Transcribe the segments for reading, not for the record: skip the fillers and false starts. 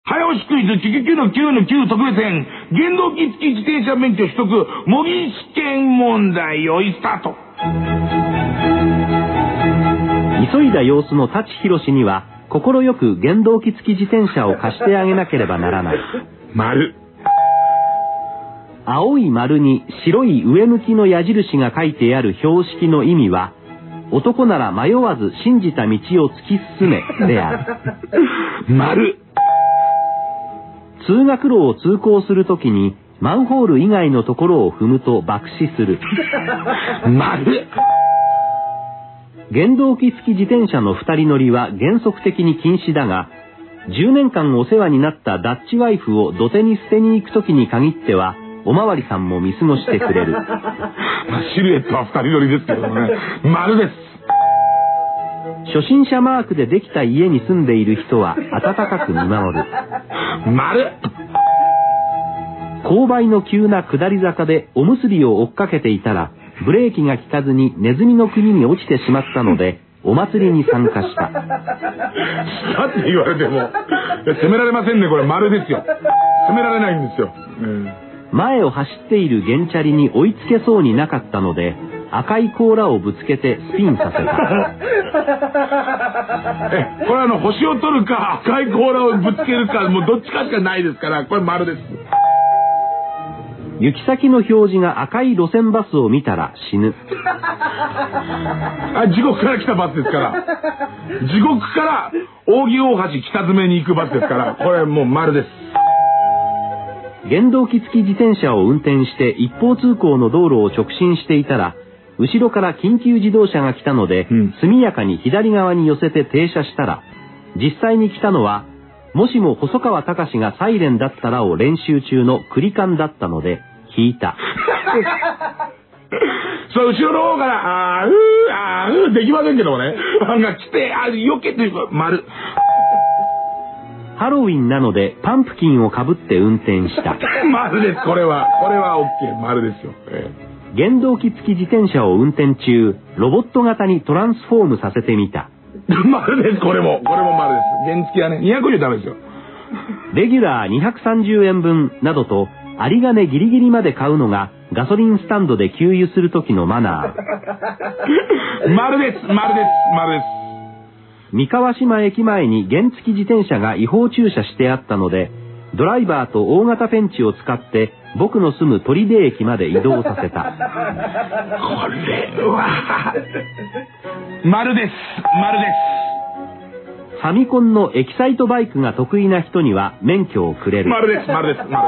早押しクイズ999-9特別編、原動機付き自転車免許取得模擬試験問題よいスタート。 急いだ様子の舘ひろしには快く原動機付き自転車を貸してあげなければならない。 丸。 青い丸に白い上向きの矢印が書いてある標識の意味は、男なら迷わず信じた道を突き進めである。 丸。 通学路を通行するときにマンホール以外のところを踏むと爆死する。 丸。 原動機付き自転車の二人乗りは原則的に禁止だが、10年間お世話になったダッチワイフを土手に捨てに行くときに限っては、おまわりさんも見過ごしてくれる。 シルエットは二人乗りですけどもね。丸です。 初心者マークでできた家に住んでいる人は温かく見守る。 丸。 勾配の急な下り坂でおむすびを追っかけていたら、ブレーキが効かずにネズミの国に落ちてしまったので、お祭りに参加した。 したって言われても、責められませんね、これ丸ですよ。責められないんですよ。 前を走っている原チャリに追いつけそうになかったので、赤い甲羅をぶつけてスピンさせた。 これ星を取るか赤い甲羅をぶつけるか、もうどっちかしかないですから、これ丸です。 行き先の表示が赤い路線バスを見たら死ぬ。 地獄から来たバスですから。地獄から扇大橋北詰に行くバスですから、これもう丸です。 原動機付き自転車を運転して一方通行の道路を直進していたら、後ろから緊急自動車が来たので、速やかに左側に寄せて停車したら、実際に来たのは、もしも細川隆がサイレンだったらを練習中のクリカンだったので、引いた。 そう、後ろの方から、できませんけどもね。が来て、避けて、丸。 ハロウィンなのでパンプキンをかぶって運転した。 丸です、これは。これは OK、丸ですよ。 原動機付き自転車を運転中、ロボット型にトランスフォームさせてみた。 丸です、これも丸です。原付はね、250ダメですよ。 レギュラー230円分などと、有り金ギリギリまで買うのがガソリンスタンドで給油する時のマナー。丸です、丸です、丸です。 三河島駅前に原付自転車が違法駐車してあったので、ドライバーと大型ペンチを使って僕の住む取手駅まで移動させた。これは丸です、丸です。 ファミコンのエキサイトバイクが得意な人には免許をくれる。 丸です、丸です、丸です、丸です、丸です。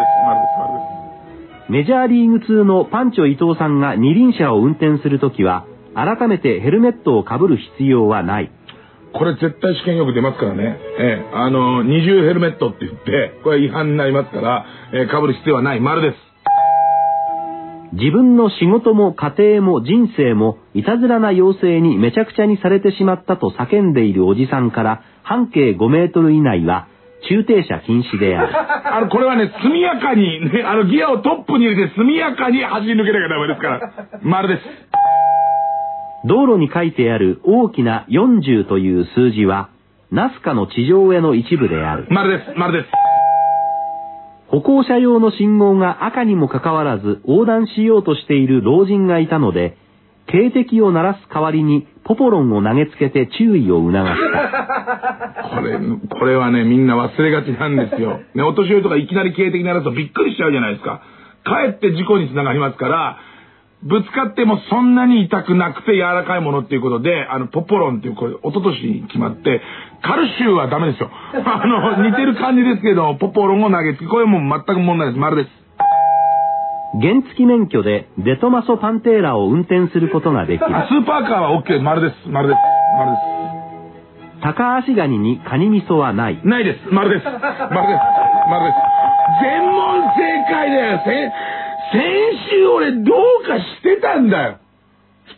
メジャーリーグ通のパンチョ伊藤さんが二輪車を運転するときは、改めてヘルメットをかぶる必要はない。 これ絶対試験よく出ますからね。二重ヘルメットって言って、これ違反になりますから、被る必要はない。丸です。 自分の仕事も家庭も人生もいたずらな妖精にめちゃくちゃにされてしまったと叫んでいるおじさんから半径5メートル以内は駐停車禁止である。 これはね、速やかにね、ギアをトップに入れて速やかに走り抜けなきゃダメですから。丸です。 道路に書いてある大きな40という数字は、ナスカの地上絵の一部である。 丸です、丸です。 歩行者用の信号が赤にもかかわらず横断しようとしている老人がいたので、警笛を鳴らす代わりにポポロンを投げつけて注意を促した。 これはね、みんな忘れがちなんですよ。ね、お年寄りとかいきなり警笛鳴らすとびっくりしちゃうじゃないですか。かえって事故につながりますから、ぶつかってもそんなに痛くなくて柔らかいものっていうことで、ポポロンっていう、これ、一昨年に決まって、カルシューはダメですよ。似てる感じですけど、ポポロンを投げつけ、これも全く問題です。丸です。 原付免許でデトマソパンテーラを運転することができる。 スーパーカーは OK。丸です。丸です。丸です。 高足ガニにカニ味噌はない。 ないです。丸です。丸です。丸です。全問正解だよ。先週俺どうかしてたんだよ。